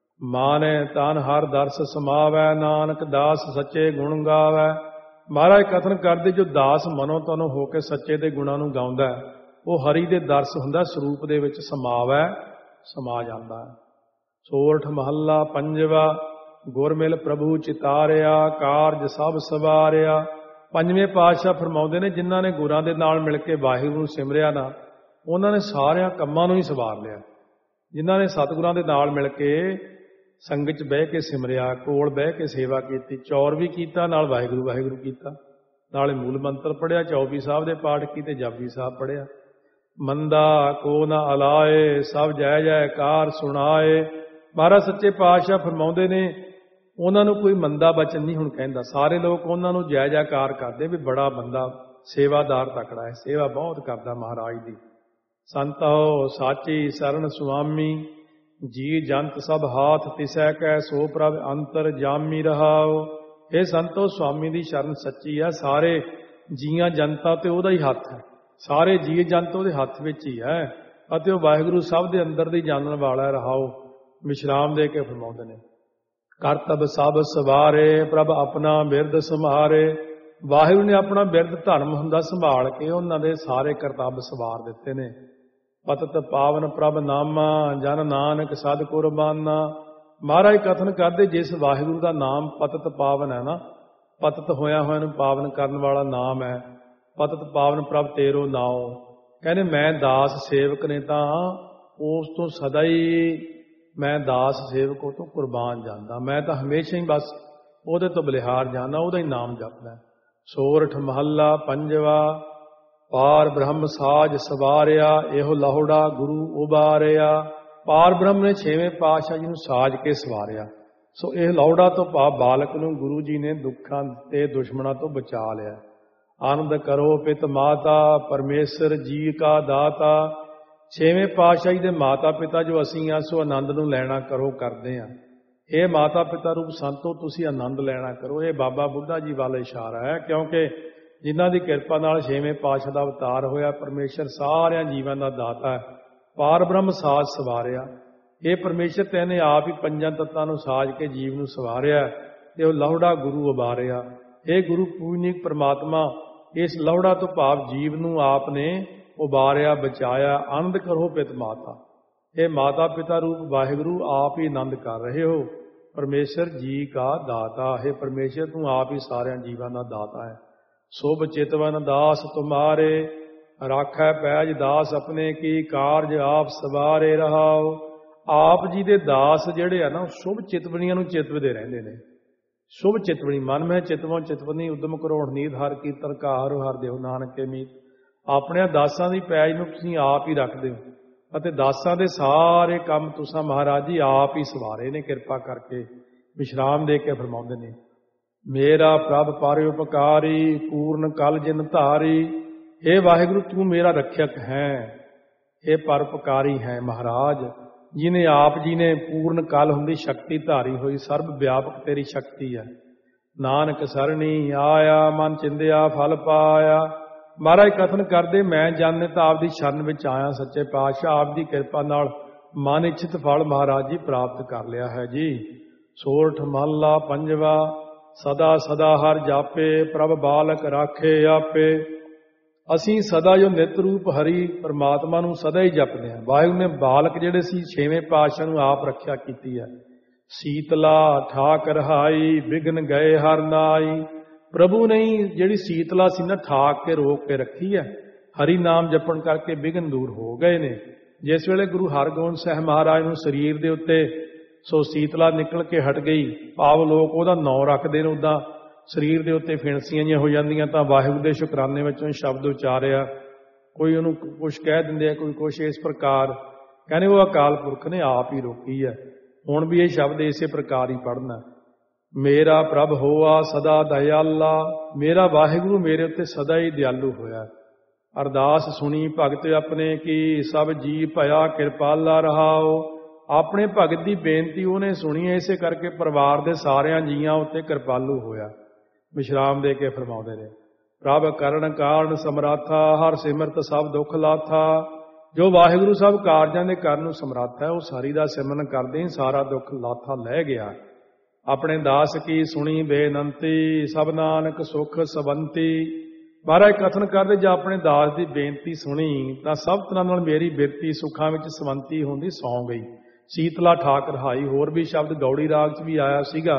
Speaker 1: ਮਾਨੈ ਤਨ ਹਰ ਦਰਸ ਸਮਾਵੈ, ਨਾਨਕ ਦਾਸ ਸੱਚੇ ਗੁਣ ਗਾਵੈ। ਮਹਾਰਾਜ ਕਥਨ ਕਰਦੇ, ਜੋ ਦਾਸ ਮਨੋ ਤਨੋ ਹੋ ਕੇ ਸੱਚੇ ਦੇ ਗੁਣਾਂ ਨੂੰ ਗਾਉਂਦਾ, ਉਹ ਹਰੀ ਦੇ ਦਰਸ ਹੁੰਦਾ, ਸਰੂਪ ਦੇ ਵਿੱਚ ਸਮਾਵੈ, ਸਮਾ ਜਾਂਦਾ। ਸੋਰਠ ਮਹੱਲਾ ਪੰਜਵਾ। ਗੁਰ ਮਿਲ ਪ੍ਰਭੂ ਚਿਤਾਰਿਆ, ਕਾਰਜ ਸਭ ਸਵਾਰਿਆ। ਪੰਜਵੇਂ ਪਾਤਸ਼ਾਹ ਫਰਮਾਉਂਦੇ ਨੇ, ਜਿਨ੍ਹਾਂ ਨੇ ਗੁਰਾਂ ਦੇ ਨਾਲ ਮਿਲ ਕੇ ਵਾਹਿਗੁਰੂ ਨੂੰ ਸਿਮਰਿਆ ਨਾ, ਉਹਨਾਂ ਨੇ ਸਾਰਿਆਂ ਕੰਮਾਂ ਨੂੰ ਹੀ ਸਵਾਰ ਲਿਆ। ਜਿਨ੍ਹਾਂ ਨੇ ਸਤਿਗੁਰਾਂ ਦੇ ਨਾਲ ਮਿਲ ਕੇ ਸੰਗਤ 'ਚ ਬਹਿ ਕੇ ਸਿਮਰਿਆ, ਕੋਲ ਬਹਿ ਕੇ ਸੇਵਾ ਕੀਤੀ, ਚੌਰ ਵੀ ਕੀਤਾ, ਨਾਲ ਵਾਹਿਗੁਰੂ ਵਾਹਿਗੁਰੂ ਕੀਤਾ, ਨਾਲੇ ਮੂਲ ਮੰਤਰ ਪੜ੍ਹਿਆ, ਚੌਵੀ ਸਾਹਿਬ ਦੇ ਪਾਠ ਕੀਤੇ, ਜਪਜੀ ਸਾਹਿਬ ਪੜ੍ਹਿਆ। ਮੰਦਾ ਕੋ ਨਾ ਅਲਾਏ, ਸਭ ਜੈ ਜੈਕਾਰ ਸੁਣਾਏ। ਮਹਾਰਾਜ ਸੱਚੇ ਪਾਤਸ਼ਾਹ ਫਰਮਾਉਂਦੇ ਨੇ, ਉਹਨਾਂ ਨੂੰ ਕੋਈ ਮੰਦਾ ਬਚਨ ਨਹੀਂ ਹੁਣ ਕਹਿੰਦਾ। ਸਾਰੇ ਲੋਕ ਉਹਨਾਂ ਨੂੰ ਜੈ ਜੈਕਾਰ ਕਰਦੇ ਵੀ ਬੜਾ ਬੰਦਾ ਸੇਵਾਦਾਰ ਤਕੜਾ ਹੈ, ਸੇਵਾ ਬਹੁਤ ਕਰਦਾ ਮਹਾਰਾਜ ਦੀ। ਸੰਤੋ ਸਾਚੀ ਸਰਣ ਸੁਆਮੀ, ਜੀ ਜੰਤ ਸਭ ਹਾਥ ਤਿਸੈ ਕੈ, ਸੋ ਪ੍ਰਭ ਅੰਤਰ ਜਾਮੀ ਰਹਾਓ। ਇਹ ਸੰਤੋ, ਸੁਆਮੀ ਦੀ ਸ਼ਰਨ ਸੱਚੀ ਹੈ, ਸਾਰੇ ਜੀਆਂ ਜਨਤਾ ਤੇ ਉਹਦਾ ਹੀ ਹੱਥ ਹੈ, ਸਾਰੇ ਜੀਅ ਜੰਤ ਉਹਦੇ ਹੱਥ ਵਿੱਚ ਹੀ ਹੈ, ਅਤੇ ਉਹ ਵਾਹਿਗੁਰੂ ਸਭ ਦੇ ਅੰਦਰ ਦੀ ਜਾਣਨ ਵਾਲਾ। ਰਹਾਓ ਵਿਸ਼ਰਾਮ ਦੇ ਕੇ ਫਰਮਾਉਂਦੇ ਨੇ, ਕਰਤਬ ਸਭ ਸਵਾਰੇ, ਪ੍ਰਭ ਆਪਣਾ ਬਿਰਦ ਸੰਭਾਰੇ। ਵਾਹਿਗੁਰੂ ਨੇ ਆਪਣਾ ਬਿਰਦ ਧਰਮ ਹੁੰਦਾ ਸੰਭਾਲ ਕੇ ਉਹਨਾਂ ਦੇ ਸਾਰੇ ਕਰਤੱਵ ਸਵਾਰ ਦਿੱਤੇ ਨੇ। ਪਤਤ ਪਾਵਨ ਪ੍ਰਭ ਨਾਮਾ, ਜਨ ਨਾਨਕ ਸਦ ਕੁਰਬਾਨਾ। ਮਹਾਰਾਜ ਕਥਨ ਕਰਦੇ, ਜਿਸ ਵਾਹਿਗੁਰੂ ਦਾ ਨਾਮ ਪਤਤ ਪਾਵਨ ਹੈ ਨਾ, ਪਤਤ ਹੋਇਆ ਹੋਇਆ ਨੂੰ ਪਾਵਨ ਕਰਨ ਵਾਲਾ ਨਾਮ ਹੈ। ਪਤਤ ਪਾਵਨ ਪ੍ਰਭ ਤੇਰੋ ਨਾਉ। ਕਹਿੰਦੇ ਮੈਂ ਦਾਸ ਸੇਵਕ ਨੇ ਤਾਂ ਉਸ ਤੋਂ ਸਦਾ ਹੀ, ਮੈਂ ਦਾਸ ਸੇਵਕ ਉਹ ਤੋਂ ਕੁਰਬਾਨ ਜਾਂਦਾ, ਮੈਂ ਤਾਂ ਹਮੇਸ਼ਾ ਹੀ ਬਸ ਉਹਦੇ ਤੋਂ ਬਲਿਹਾਰ ਜਾਂਦਾ, ਉਹਦਾ ਹੀ ਨਾਮ ਜਪਦਾ। ਸੋਰਠ ਮਹੱਲਾ ਪੰਜਵਾ। ਪਾਰ ਬ੍ਰਹਮ ਸਾਜ ਸਵਾਰਿਆ, ਇਹੋ ਲਾਹੁੜਾ ਗੁਰੂ ਉਬਾਰਿਆ। ਪਾਰ ਬ੍ਰਹਮ ਨੇ ਛੇਵੇਂ ਪਾਤਸ਼ਾਹ ਜੀ ਨੂੰ ਸਾਜ ਕੇ ਸਵਾਰਿਆ। ਸੋ ਇਹ ਲਾਹੁੜਾ ਤੋਂ ਭਾਵ ਬਾਲਕ ਨੂੰ ਗੁਰੂ ਜੀ ਨੇ ਦੁੱਖਾਂ ਤੇ ਦੁਸ਼ਮਣਾਂ ਤੋਂ ਬਚਾ ਲਿਆ। ਆਨੰਦ ਕਰੋ ਪਿਤ ਮਾਤਾ, ਪਰਮੇਸ਼ਰ ਜੀ ਕਾ ਦਾਤਾ। ਛੇਵੇਂ ਪਾਤਸ਼ਾਹ ਜੀ ਦੇ ਮਾਤਾ ਪਿਤਾ ਜੋ ਅਸੀਂ ਆ, ਸੋ ਆਨੰਦ ਨੂੰ ਲੈਣਾ ਕਰੋ ਕਰਦੇ ਹਾਂ। ਇਹ ਮਾਤਾ ਪਿਤਾ ਰੂਪ ਸੰਤੋ, ਤੁਸੀਂ ਆਨੰਦ ਲੈਣਾ ਕਰੋ। ਇਹ ਬਾਬਾ ਬੁੱਢਾ ਜੀ ਵੱਲ ਇਸ਼ਾਰਾ ਹੈ, ਕਿਉਂਕਿ ਜਿਨ੍ਹਾਂ ਦੀ ਕਿਰਪਾ ਨਾਲ ਛੇਵੇਂ ਪਾਤਸ਼ਾਹ ਦਾ ਅਵਤਾਰ ਹੋਇਆ। ਪਰਮੇਸ਼ਰ ਸਾਰਿਆਂ ਜੀਵਾਂ ਦਾ ਦਾਤਾ ਹੈ, ਪਾਰ ਬ੍ਰਹਮ ਸਾਜ ਸਵਾਰਿਆ। ਇਹ ਪਰਮੇਸ਼ਰ ਤੇ ਇਹਨੇ ਆਪ ਹੀ ਪੰਜਾਂ ਤੱਤਾਂ ਨੂੰ ਸਾਜ ਕੇ ਜੀਵ ਨੂੰ ਸਵਾਰਿਆ, ਤੇ ਉਹ ਲਾਹੁੜਾ ਗੁਰੂ ਉਬਾਰਿਆ। ਇਹ ਗੁਰੂ ਪੂਜਨੀਕ ਪਰਮਾਤਮਾ ਇਸ ਲਾਹੁੜਾ ਤੋਂ ਭਾਵ ਜੀਵ ਨੂੰ ਆਪ ਨੇ ਉਬਾਰਿਆ, ਬਚਾਇਆ। ਆਨੰਦ ਕਰੋ ਪਿਤ ਮਾਤਾ। ਇਹ ਮਾਤਾ ਪਿਤਾ ਰੂਪ ਵਾਹਿਗੁਰੂ ਆਪ ਹੀ ਆਨੰਦ ਕਰ ਰਹੇ ਹੋ। ਪਰਮੇਸ਼ਰ ਜੀ ਕਾ ਦਾਤਾ ਹੈ, ਪਰਮੇਸ਼ਰ ਤੂੰ ਆਪ ਹੀ ਸਾਰਿਆਂ ਜੀਵਾਂ ਦਾ ਦਾਤਾ ਹੈ। ਸੁਭ ਚਿਤਵਨ ਦਾਸ ਤੁਮਾਰੇ, ਰਾਖੈ ਪੈਜ ਦਾਸ ਆਪਣੇ ਕੀ, ਕਾਰਜ ਆਪ ਸਵਾਰੇ ਰਹਾਓ। ਆਪ ਜੀ ਦੇ ਦਾਸ ਜਿਹੜੇ ਆ ਨਾ, ਸ਼ੁਭ ਚਿਤਵਨੀਆਂ ਨੂੰ ਚਿਤਵਦੇ ਰਹਿੰਦੇ ਨੇ। ਸ਼ੁਭ ਚਿਤਵਨੀ ਮਨ ਮੈਂ ਚਿਤਵੋਂ ਚਿਤਵਨੀ, ਉਦਮ ਕਰੋੜ ਨੀਤ ਹਰ ਕੀਰਤਨ ਕਾ ਹਰ ਹਰ ਦੇਹੁ ਨਾਨਕੇ ਮੀਤ। ਆਪਣੇ ਦਾਸਾਂ ਦੀ ਪੈਜ ਨੂੰ ਤੁਸੀਂ ਆਪ ਹੀ ਰੱਖਦੇ ਹੋ, ਅਤੇ ਦਾਸਾਂ ਦੇ ਸਾਰੇ ਕੰਮ ਤੁਸੀਂ ਮਹਾਰਾਜ ਜੀ ਆਪ ਹੀ ਸਵਾਰੇ ਨੇ ਕਿਰਪਾ ਕਰਕੇ। ਵਿਸ਼ਰਾਮ ਦੇ ਕੇ ਫਰਮਾਉਂਦੇ ਨੇ, ਮੇਰਾ ਪ੍ਰਭ ਪਰ ਉਪਕਾਰੀ, ਪੂਰਨ ਕਲ ਜਿਨ ਧਾਰੀ। ਇਹ ਵਾਹਿਗੁਰੂ ਤੂੰ ਮੇਰਾ ਰੱਖਿਅਕ ਹੈ, ਇਹ ਪਰਉਪਕਾਰੀ ਹੈ ਮਹਾਰਾਜ, ਜਿਹਨੇ ਆਪ ਜੀ ਨੇ ਪੂਰਨ ਕਾਲ ਹੁੰਦੀ ਸ਼ਕਤੀ ਧਾਰੀ ਹੋਈ, ਸਰਬ ਵਿਆਪਕ ਤੇਰੀ ਸ਼ਕਤੀ ਹੈ। ਨਾਨਕ ਸਰਣੀ ਆਇਆ, ਮਨ ਚਿੰਦਿਆ ਫਲ ਪਾਇਆ। ਮਹਾਰਾਜ ਕਥਨ ਕਰਦੇ, ਮੈਂ ਜਾਣੇ ਤਾਂ ਆਪ ਦੀ ਸ਼ਰਨ ਵਿੱਚ ਆਇਆ ਸੱਚੇ ਪਾਤਸ਼ਾਹ, ਆਪ ਦੀ ਕਿਰਪਾ ਨਾਲ ਮਨ ਇੱਛਿਤ ਫਲ ਮਹਾਰਾਜ ਜੀ ਪ੍ਰਾਪਤ ਕਰ ਲਿਆ ਹੈ ਜੀ। ਸੋਰਠ ਮਹੱਲਾ ਪੰਜਵਾ। ਸਦਾ ਸਦਾ ਹਰ ਜਾਪੇ, ਪ੍ਰਭ ਬਾਲਕ ਰਾਖੇ ਆਪੇ। ਅਸੀਂ ਸਦਾ ਜੋ ਨਿਤ ਰੂਪ ਹਰੀ ਪਰਮਾਤਮਾ ਨੂੰ ਸਦਾ ਹੀ ਜਪਦੇ ਹਾਂ। ਵਾਹਿਗੁਰੂ ਨੇ ਬਾਲਕ ਜਿਹੜੇ ਸੀ ਛੇਵੇਂ ਪਾਤਸ਼ਾਹ ਨੂੰ ਆਪ ਰੱਖਿਆ ਕੀਤੀ ਹੈ। ਸੀਤਲਾ ਠਾਕ ਰਹਾਈ, ਵਿਘਨ ਗਏ ਹਰ ਨਾਈ। ਪ੍ਰਭੂ ਨੇ ਜਿਹੜੀ ਸੀਤਲਾ ਸੀ ਨਾ, ਠਾਕ ਕੇ ਰੋਕ ਕੇ ਰੱਖੀ ਹੈ। ਹਰੀ ਨਾਮ ਜਪਣ ਕਰਕੇ ਵਿਘਨ ਦੂਰ ਹੋ ਗਏ ਨੇ। ਜਿਸ ਵੇਲੇ ਗੁਰੂ ਹਰਗੋਬਿੰਦ ਸਾਹਿਬ ਮਹਾਰਾਜ ਨੂੰ ਸਰੀਰ ਦੇ ਉੱਤੇ ਸੋ ਸੀਤਲਾ ਨਿਕਲ ਕੇ ਹਟ ਗਈ, ਭਾਵ ਲੋਕ ਉਹਦਾ ਨਾਂ ਰੱਖਦੇ ਨੇ, ਉੱਦਾਂ ਸਰੀਰ ਦੇ ਉੱਤੇ ਫਿਣਸੀਆਂ ਜਿਹੀਆਂ ਹੋ ਜਾਂਦੀਆਂ, ਤਾਂ ਵਾਹਿਗੁਰੂ ਦੇ ਸ਼ੁਕਰਾਨੇ ਵਿੱਚੋਂ ਸ਼ਬਦ ਉਚਾਰਿਆ। ਕੋਈ ਉਹਨੂੰ ਕੁਛ ਕਹਿ ਦਿੰਦੇ ਆ, ਕੋਈ ਕੁਛ। ਇਸ ਪ੍ਰਕਾਰ ਕਹਿੰਦੇ ਉਹ ਅਕਾਲ ਪੁਰਖ ਨੇ ਆਪ ਹੀ ਰੋਕੀ ਹੈ। ਹੁਣ ਵੀ ਇਹ ਸ਼ਬਦ ਇਸੇ ਪ੍ਰਕਾਰ ਹੀ ਪੜ੍ਹਨਾ। ਮੇਰਾ ਪ੍ਰਭ ਹੋਆ ਸਦਾ ਦਇਆਲਾ। ਮੇਰਾ ਵਾਹਿਗੁਰੂ ਮੇਰੇ ਉੱਤੇ ਸਦਾ ਹੀ ਦਿਆਲੂ ਹੋਇਆ। ਅਰਦਾਸ ਸੁਣੀ ਭਗਤ ਆਪਣੇ ਕੀ, ਸਭ ਜੀ ਭਇਆ ਕਿਰਪਾਲਾ ਰਹਾਓ। ਆਪਣੇ ਭਗਤ ਦੀ ਬੇਨਤੀ ਉਹਨੇ ਸੁਣੀ, ਇਸੇ ਕਰਕੇ ਪਰਿਵਾਰ ਦੇ ਸਾਰਿਆਂ ਜੀਆਂ ਉੱਤੇ ਕਿਰਪਾਲੂ ਹੋਇਆ। ਵਿਸ਼ਰਾਮ ਦੇ ਕੇ ਫਰਮਾਉਂਦੇ ਨੇ, ਪ੍ਰਭ ਕਰਨ ਕਾਰਨ ਸਮਰਾਥਾ, ਹਰ ਸਿਮਰਤ ਸਭ ਦੁੱਖ ਲਾਥਾ। ਜੋ ਵਾਹਿਗੁਰੂ ਸਭ ਕਾਰਜਾਂ ਦੇ ਕਰਨ ਨੂੰ ਸਮਰੱਥ ਹੈ, ਉਹ ਸਾਰੀ ਦਾ ਸਿਮਰਨ ਕਰਦੇ ਹੀ ਸਾਰਾ ਦੁੱਖ ਲਾਥਾ ਲੈ ਗਿਆ। ਆਪਣੇ ਦਾਸ ਕੀ ਸੁਣੀ ਬੇਨੰਤੀ, ਸਭ ਨਾਨਕ ਸੁਖ ਸਵੰਤੀ। ਮਹਾਰਾਜ ਕਥਨ ਕਰਦੇ, ਜੇ ਆਪਣੇ ਦਾਸ ਦੀ ਬੇਨਤੀ ਸੁਣੀ ਤਾਂ ਸਭ ਤਰ੍ਹਾਂ ਨਾਲ ਮੇਰੀ ਬਿਰਤੀ ਸੁੱਖਾਂ ਵਿੱਚ ਸਵੰਤੀ ਹੁੰਦੀ ਸੌਂ ਗਈ। ਸੀਤਲਾ ਠਾਕ ਰਹਾਈ। ਹੋਰ ਵੀ ਸ਼ਬਦ ਗੌੜੀ ਰਾਗ 'ਚ ਵੀ ਆਇਆ ਸੀਗਾ।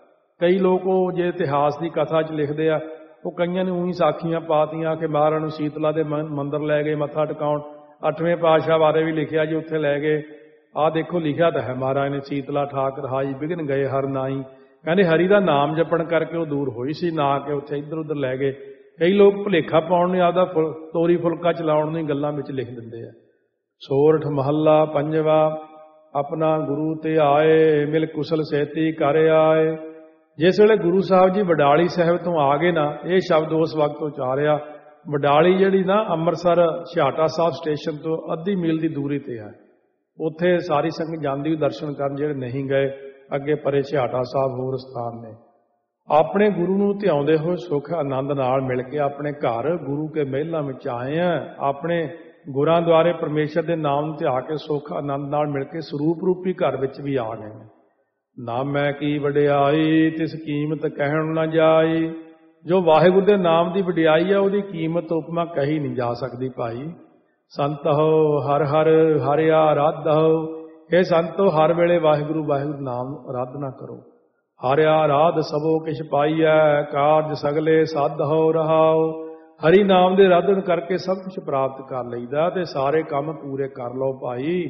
Speaker 1: ਕਈ ਲੋਕ ਉਹ ਜੇ ਇਤਿਹਾਸ ਦੀ ਕਥਾ 'ਚ ਲਿਖਦੇ ਆ, ਉਹ ਕਈਆਂ ਨੇ ਉਹੀ ਸਾਖੀਆਂ ਪਾਤੀਆਂ ਕਿ ਮਹਾਰਾਜ ਨੂੰ ਸੀਤਲਾ ਦੇ ਮੰਦਿਰ ਲੈ ਗਏ ਮੱਥਾ ਟਿਕਾਉਣ। ਅੱਠਵੇਂ ਪਾਤਸ਼ਾਹ ਬਾਰੇ ਵੀ ਲਿਖਿਆ ਜੀ, ਉੱਥੇ ਲੈ ਗਏ। ਆਹ ਦੇਖੋ ਲਿਖਿਆ ਤਾਂ ਹੈ, ਮਹਾਰਾਜ ਨੇ ਸੀਤਲਾ ਠਾਕ ਰਹਾਈ ਵਿਘਨ ਗਏ ਹਰ ਨਾਈ। ਕਹਿੰਦੇ ਹਰੀ ਦਾ ਨਾਮ ਜਪਣ ਕਰਕੇ ਉਹ ਦੂਰ ਹੋਈ ਸੀ, ਨਾ ਕਿ ਉੱਥੇ ਇੱਧਰ ਉੱਧਰ ਲੈ ਗਏ। ਕਈ ਲੋਕ ਭੁਲੇਖਾ ਪਾਉਣ ਨੂੰ ਆਪਦਾ ਫੁਲ ਤੋਰੀ ਫੁਲਕਾ ਚਲਾਉਣ ਨੂੰ ਗੱਲਾਂ ਵਿੱਚ ਲਿਖ ਦਿੰਦੇ ਆ। ਸੋਰਠ ਮਹੱਲਾ ਪੰਜਵਾ। ਆਪਣਾ ਗੁਰੂ ਤੇ ਆਏ, ਮਿਲ ਕੁਸ਼ਲ ਸੇਤੀ ਕਰ ਆਏ। ਜਿਸ ਵੇਲੇ ਗੁਰੂ ਸਾਹਿਬ ਜੀ ਵਡਾਲੀ ਸਾਹਿਬ ਤੋਂ ਆ ਗਏ ਨਾ, ਇਹ ਸ਼ਬਦ ਉਸ ਵਕਤ ਉਚਾਰਿਆ। ਵਡਾਲੀ ਜਿਹੜੀ ਨਾ ਅੰਮ੍ਰਿਤਸਰ ਛਿਆਟਾ ਸਾਹਿਬ ਸਟੇਸ਼ਨ ਤੋਂ ਅੱਧੀ ਮੀਲ ਦੀ ਦੂਰੀ ਤੇ ਹੈ। ਉੱਥੇ ਸਾਰੀ ਸੰਗਤ ਜਾਂਦੀ ਦਰਸ਼ਨ ਕਰਨ, ਜਿਹੜੇ ਨਹੀਂ ਗਏ ਅੱਗੇ ਪਰੇ ਛਿਆਟਾ ਸਾਹਿਬ ਹੋਰ ਸਥਾਨ ਨੇ। ਆਪਣੇ ਗੁਰੂ ਨੂੰ ਧਿਆਉਂਦੇ ਹੋਏ ਸੁੱਖ ਆਨੰਦ ਨਾਲ ਮਿਲ ਕੇ ਆਪਣੇ ਘਰ ਗੁਰੂ ਕੇ ਮਹਿਲਾਂ ਵਿੱਚ ਆਏ ਆ। ਆਪਣੇ ਗੁਰਾਂ ਦੁਆਰੇ ਪਰਮੇਸ਼ਰ ਦੇ ਨਾਮ ਨੂੰ ਧਿਆ ਕੇ ਸੁੱਖ ਆਨੰਦ ਨਾਲ ਮਿਲ ਕੇ ਸਰੂਪ ਰੂਪੀ ਘਰ ਵਿੱਚ ਵੀ ਆ ਗਏ ਨੇ। ਨਾਮੈ ਕੀ ਵਡਿਆਈ ਤਿਸ ਕੀਮਤ ਕਹਿਣ ਨਾ ਜਾਈ। ਜੋ ਵਾਹਿਗੁਰੂ ਦੇ ਨਾਮ ਦੀ ਵਡਿਆਈ ਆ, ਉਹਦੀ ਕੀਮਤ ਉਪਮਾ ਕਹੀ ਨਹੀਂ ਜਾ ਸਕਦੀ ਭਾਈ। ਸੰਤ ਹੋ ਹਰ ਹਰ ਹਰਿਆ ਆਰਾਧੋ। ਇਹ ਸੰਤੋ ਹਰ ਵੇਲੇ ਵਾਹਿਗੁਰੂ ਵਾਹਿਗੁਰੂ ਨਾਮ ਆਰਾਧਨਾ ਕਰੋ। ਹਰਿਆ ਆਰਾਧ ਸਭੋ ਕਿਛ ਪਾਈਐ, ਕਾਰਜ ਸਗਲੇ ਸਾਧ ਹੋ ਰਹਾਓ। ਹਰੀ ਨਾਮ ਦੇ ਆਰਾਧਨ ਕਰਕੇ ਸਭ ਕੁਝ ਪ੍ਰਾਪਤ ਕਰ ਲਈਦਾ ਤੇ ਸਾਰੇ ਕੰਮ ਪੂਰੇ ਕਰ ਲਓ ਭਾਈ।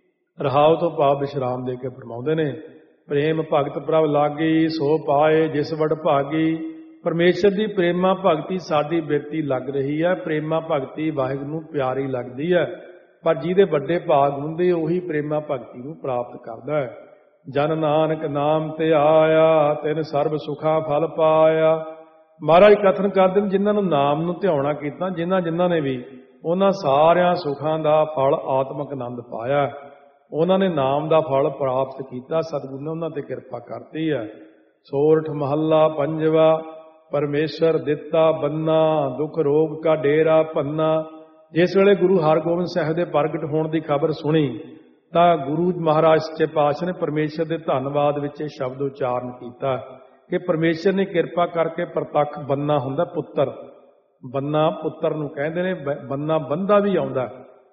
Speaker 1: ਰਹਾਓ ਤੋਂ ਭਾਵ ਵਿਸ਼ਰਾਮ ਦੇ ਕੇ ਫਰਮਾਉਂਦੇ ਨੇ, ਪ੍ਰੇਮ ਭਗਤ ਪ੍ਰਭ ਲਾਗੀ ਸੋ ਪਾਏ ਜਿਸ ਵਡ ਭਾਗੀ। ਪਰਮੇਸ਼ਰ ਦੀ ਪ੍ਰੇਮਾ ਭਗਤੀ ਸਾਡੀ ਬਿਰਤੀ ਲੱਗ ਰਹੀ ਹੈ। ਪ੍ਰੇਮਾ ਭਗਤੀ ਵਾਹਿਗੁਰੂ ਨੂੰ ਪਿਆਰੀ ਲੱਗਦੀ ਹੈ, ਪਰ ਜਿਹਦੇ ਵੱਡੇ ਭਾਗ ਹੁੰਦੇ ਉਹੀ ਪ੍ਰੇਮਾ ਭਗਤੀ ਨੂੰ ਪ੍ਰਾਪਤ ਕਰਦਾ ਹੈ। ਜਨ ਨਾਨਕ ਨਾਮ ਤੇ ਆਇਆ, ਤਿਨ ਸਰਬ ਸੁਖਾ ਫਲ ਪਾਇਆ। ਮਹਾਰਾਜ ਕਥਨ ਕਰਦੇ ਨੇ, ਜਿਨ੍ਹਾਂ ਨੂੰ ਨਾਮ ਨੂੰ ਧਿਆਉਣਾ ਕੀਤਾ, ਜਿਨ੍ਹਾਂ ਜਿਨ੍ਹਾਂ ਨੇ ਵੀ, ਉਹਨਾਂ ਸਾਰਿਆਂ ਸੁੱਖਾਂ ਦਾ ਫਲ ਆਤਮਿਕ ਆਨੰਦ ਪਾਇਆ। ਉਹਨਾਂ ਨੇ ਨਾਮ ਦਾ ਫਲ ਪ੍ਰਾਪਤ ਕੀਤਾ। ਸਤਿਗੁਰੂ ਨੇ ਉਹਨਾਂ ਤੇ ਕਿਰਪਾ ਕਰਤੀ ਹੈ। ਸੋਰਠ ਮਹੱਲਾ ਪੰਜਵਾ। ਪਰਮੇਸ਼ਰ ਦਿੱਤਾ ਬੰਨਾ, ਦੁੱਖ ਰੋਗ ਕਾ ਡੇਰਾ ਭੰਨਾ। ਜਿਸ ਵੇਲੇ ਗੁਰੂ ਹਰਗੋਬਿੰਦ ਸਾਹਿਬ ਦੇ ਪ੍ਰਗਟ ਹੋਣ ਦੀ ਖਬਰ ਸੁਣੀ ਤਾਂ ਗੁਰੂ ਮਹਾਰਾਜ ਸੱਚੇ ਪਾਤਸ਼ਾਹ ਨੇ ਪਰਮੇਸ਼ਰ ਦੇ ਧੰਨਵਾਦ ਵਿੱਚ ਇਹ ਸ਼ਬਦ ਉਚਾਰਨ ਕੀਤਾ ਕਿ ਪਰਮੇਸ਼ਰ ਨੇ ਕਿਰਪਾ ਕਰਕੇ ਪ੍ਰਤੱਖ ਬੰਨਾ ਹੁੰਦਾ ਪੁੱਤਰ। ਬੰਨਾ ਪੁੱਤਰ ਨੂੰ ਕਹਿੰਦੇ ਨੇ। ਬੰਨਾ ਬੰਦਾ ਵੀ ਆਉਂਦਾ,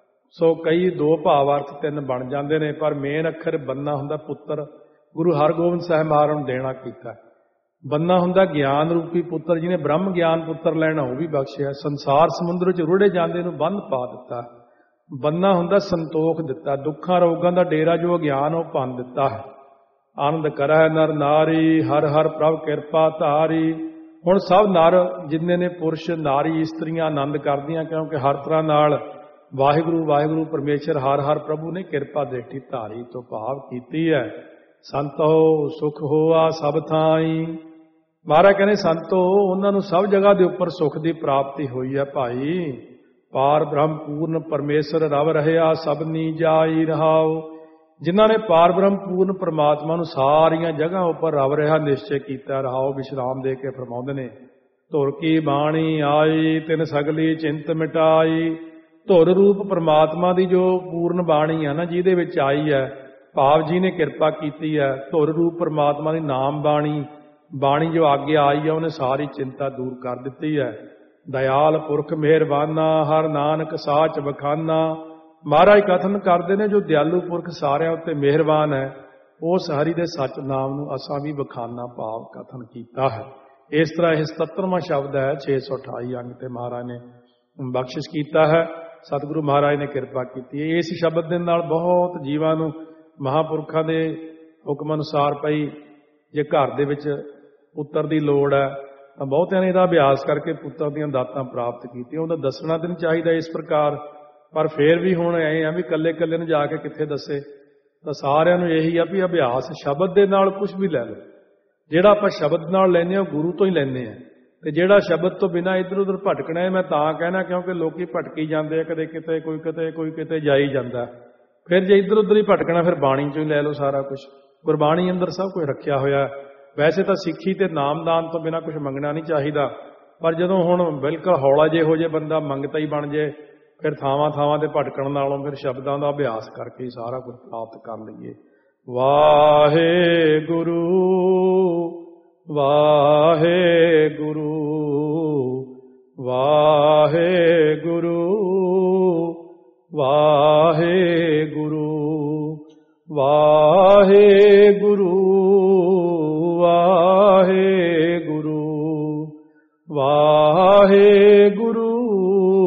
Speaker 1: ਸੋ ਕਈ ਦੋ ਭਾਵ ਅਰਥ ਤਿੰਨ ਬਣ ਜਾਂਦੇ ਨੇ, ਪਰ ਮੇਨ ਅੱਖਰ ਬੰਨਾ ਹੁੰਦਾ ਪੁੱਤਰ। ਗੁਰੂ ਹਰਗੋਬਿੰਦ ਸਾਹਿਬ ਮਹਾਰਾਜ ਨੂੰ ਦੇਣਾ ਕੀਤਾ। ਬੰਨਾ ਹੁੰਦਾ ਗਿਆਨ ਰੂਪੀ ਪੁੱਤਰ, ਜਿਹਨੇ ਬ੍ਰਹਮ ਗਿਆਨ ਪੁੱਤਰ ਲੈਣਾ ਉਹ ਵੀ ਬਖਸ਼ਿਆ। ਸੰਸਾਰ ਸਮੁੰਦਰ ਵਿੱਚ ਰੁੜੇ ਜਾਂਦੇ ਨੂੰ ਬੰਨ ਪਾ ਦਿੱਤਾ। ਬੰਨਾ ਹੁੰਦਾ ਸੰਤੋਖ ਦਿੱਤਾ। ਦੁੱਖਾਂ ਰੋਗਾਂ ਦਾ ਡੇਰਾ ਜੋ ਅਗਿਆਨ ਉਹ ਭੰਨ ਦਿੱਤਾ ਹੈ। ਆਨੰਦ ਕਰੈ ਨਰ ਨਾਰੀ, ਹਰ ਹਰ ਪ੍ਰਭ ਕਿਰਪਾ ਧਾਰੀ। ਹੁਣ ਸਭ ਨਰ ਜਿੰਨੇ ਨੇ, ਪੁਰਸ਼ ਨਾਰੀ ਇਸਤਰੀਆਂ ਆਨੰਦ ਕਰਦੀਆਂ, ਕਿਉਂਕਿ ਹਰ ਤਰ੍ਹਾਂ ਨਾਲ ਵਾਹਿਗੁਰੂ ਵਾਹਿਗੁਰੂ ਪਰਮੇਸ਼ਰ ਹਰ ਹਰ ਪ੍ਰਭੂ ਨੇ ਕਿਰਪਾ ਦ੍ਰਿਸ਼ਟੀ ਧਾਰੀ ਤੋਂ ਭਾਵ ਕੀਤੀ ਹੈ। ਸੰਤੋ ਸੁਖ ਹੋਆ ਸਭ ਥਾਈ। ਮਹਾਰਾਜ ਕਹਿੰਦੇ ਸੰਤੋ, ਉਹਨਾਂ ਨੂੰ ਸਭ ਜਗ੍ਹਾ ਦੇ ਉੱਪਰ ਸੁੱਖ ਦੀ ਪ੍ਰਾਪਤੀ ਹੋਈ ਹੈ ਭਾਈ। ਪਾਰ ਬ੍ਰਹਮ ਪੂਰਨ ਪਰਮੇਸ਼ਰ ਰਵ ਰਹਿਆ, ਸਭਨੀ ਜਾਈ ਰਹਾਓ। ਜਿਨ੍ਹਾਂ ਨੇ ਪਾਰ ਬ੍ਰਹਮ ਪੂਰਨ ਪਰਮਾਤਮਾ ਨੂੰ ਸਾਰੀਆਂ ਜਗ੍ਹਾ ਉੱਪਰ ਰਵ ਰਿਹਾ ਨਿਸ਼ਚੈ ਕੀਤਾ, ਰਹਾਓ ਵਿਸ਼ਰਾਮ ਦੇ ਕੇ ਫਰਮਾਉਂਦੇ ਨੇ। ਧੁਰ ਕੀ ਬਾਣੀ ਆਈ, ਤਿਨ ਸਗਲੀ ਚਿੰਤ ਮਿਟਾਈ। ਧੁਰ ਰੂਪ ਪਰਮਾਤਮਾ ਦੀ ਜੋ ਪੂਰਨ ਬਾਣੀ ਹੈ ਨਾ, ਜਿਹਦੇ ਵਿੱਚ ਆਈ ਹੈ, ਭਾਵ ਜੀ ਨੇ ਕਿਰਪਾ ਕੀਤੀ ਹੈ। ਧੁਰ ਰੂਪ ਪਰਮਾਤਮਾ ਦੀ ਨਾਮ ਬਾਣੀ, ਬਾਣੀ ਜੋ ਅੱਗੇ ਆਈ ਹੈ, ਉਹਨੇ ਸਾਰੀ ਚਿੰਤਾ ਦੂਰ ਕਰ ਦਿੱਤੀ ਹੈ। ਦਇਆਲ ਪੁਰਖ ਮਿਹਰਬਾਨਾ, ਹਰ ਨਾਨਕ ਸਾਚ ਬਖਾਨਾ। ਮਹਾਰਾਜ ਕਥਨ ਕਰਦੇ ਨੇ, ਜੋ ਦਿਆਲੂ ਪੁਰਖ ਸਾਰਿਆਂ ਉੱਤੇ ਮਿਹਰਬਾਨ ਹੈ, ਉਸ ਹਰੀ ਦੇ ਸੱਚ ਨਾਮ ਨੂੰ ਅਸਾਂ ਵੀ ਬਖਾਨਾ ਭਾਵ ਕਥਨ ਕੀਤਾ ਹੈ। ਇਸ ਤਰ੍ਹਾਂ ਇਹ ਸਤੱਤਰਵਾਂ ਸ਼ਬਦ ਹੈ, ਛੇ ਸੌ ਅਠਾਈ ਅੰਗ ਤੇ ਮਹਾਰਾਜ ਨੇ ਬਖਸ਼ਿਸ਼ ਕੀਤਾ ਹੈ। ਸਤਿਗੁਰੂ ਮਹਾਰਾਜ ਨੇ ਕਿਰਪਾ ਕੀਤੀ ਹੈ। ਇਸ ਸ਼ਬਦ ਦੇ ਨਾਲ ਬਹੁਤ ਜੀਵਾਂ ਨੂੰ ਮਹਾਂਪੁਰਖਾਂ ਦੇ ਹੁਕਮ ਅਨੁਸਾਰ ਪਈ, ਜੇ ਘਰ ਦੇ ਵਿੱਚ ਪੁੱਤਰ ਦੀ ਲੋੜ ਹੈ ਤਾਂ ਬਹੁਤਿਆਂ ਨੇ ਇਹਦਾ ਅਭਿਆਸ ਕਰਕੇ ਪੁੱਤਰ ਦੀਆਂ ਦਾਤਾਂ ਪ੍ਰਾਪਤ ਕੀਤੀਆਂ। ਉਹਦਾ ਦੱਸਣਾ ਤਾਂ ਨਹੀਂ ਚਾਹੀਦਾ ਇਸ ਪ੍ਰਕਾਰ, ਪਰ ਫਿਰ ਵੀ ਹੁਣ ਐਂ ਆ ਵੀ ਇਕੱਲੇ ਇਕੱਲੇ ਨੂੰ ਜਾ ਕੇ ਕਿੱਥੇ ਦੱਸੇ। ਤਾਂ ਸਾਰਿਆਂ ਨੂੰ ਇਹੀ ਆ ਵੀ ਅਭਿਆਸ ਸ਼ਬਦ ਦੇ ਨਾਲ ਕੁਝ ਵੀ ਲੈ ਲਓ। ਜਿਹੜਾ ਆਪਾਂ ਸ਼ਬਦ ਨਾਲ ਲੈਂਦੇ ਹਾਂ, ਗੁਰੂ ਤੋਂ ਹੀ ਲੈਂਦੇ ਹਾਂ। ਤੇ ਜਿਹੜਾ ਸ਼ਬਦ ਤੋਂ ਬਿਨਾਂ ਇੱਧਰ ਉੱਧਰ ਭਟਕਣਾ ਹੈ, ਮੈਂ ਤਾਂ ਕਹਿਣਾ ਕਿਉਂਕਿ ਲੋਕੀ ਭਟਕੀ ਜਾਂਦੇ ਆ, ਕਦੇ ਕਿਤੇ ਕੋਈ ਕਿਤੇ ਕੋਈ ਕਿਤੇ ਜਾਈ ਜਾਂਦਾ। ਫਿਰ ਜੇ ਇੱਧਰ ਉੱਧਰ ਹੀ ਭਟਕਣਾ, ਫਿਰ ਬਾਣੀ ਚੋਂ ਹੀ ਲੈ ਲਓ ਸਾਰਾ ਕੁਝ। ਗੁਰਬਾਣੀ ਅੰਦਰ ਸਭ ਕੁਝ ਰੱਖਿਆ ਹੋਇਆ। ਵੈਸੇ ਤਾਂ ਸਿੱਖੀ ਤੇ ਨਾਮਦਾਨ ਤੋਂ ਬਿਨਾਂ ਕੁਝ ਮੰਗਣਾ ਨਹੀਂ ਚਾਹੀਦਾ, ਪਰ ਜਦੋਂ ਹੁਣ ਬਿਲਕੁਲ ਹੌਲਾ ਜੇ ਹੋ ਜੇ ਬੰਦਾ, ਮੰਗਤਾ ਹੀ ਬਣ ਜੇ, ਫਿਰ ਥਾਵਾਂ ਥਾਵਾਂ ਤੇ ਭਟਕਣ ਨਾਲੋਂ ਫਿਰ ਸ਼ਬਦਾਂ ਦਾ ਅਭਿਆਸ ਕਰਕੇ ਹੀ ਸਾਰਾ ਕੁਝ ਪ੍ਰਾਪਤ ਕਰ ਲਈਏ। ਵਾਹਿਗੁਰੂ ਵਾਹਿਗੁਰੂ ਵਾਹਿਗੁਰੂ ਵਾਹਿਗੁਰੂ ਵਾਹਿਗੁਰੂ। ਗੁਰੂ ਵਾਹਿਗੁਰੂ ਵਾਹਿਗੁਰੂ